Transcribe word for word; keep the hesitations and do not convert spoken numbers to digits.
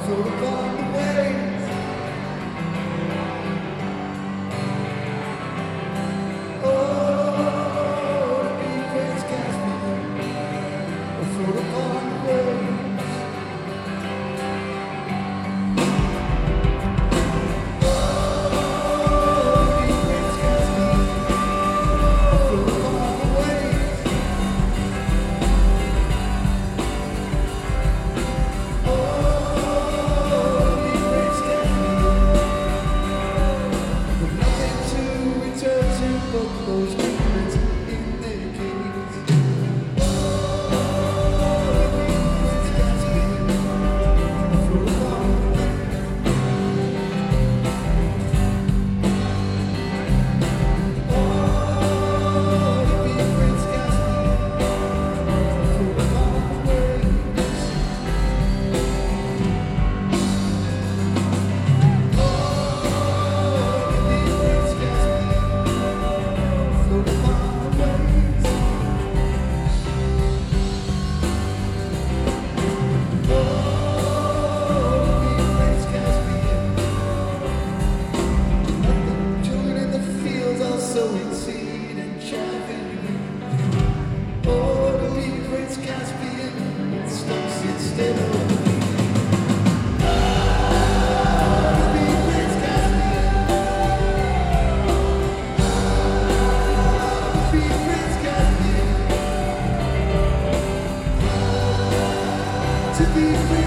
float upon the waves. Oh, to be Prince Caspian, float upon the waves. Those demons in their caves. Oh, Prince Caspian, float upon the waves. Oh, to be Prince Caspian, float upon the waves. Oh, to be Prince Caspian, float upon the waves. Oh, to be Prince Caspian. Let the children in the fields all sowing seed and chaffing. Oh, to be Prince Caspian, stumps instead of me. To be Prince Caspian. To be Prince Caspian. To be Prince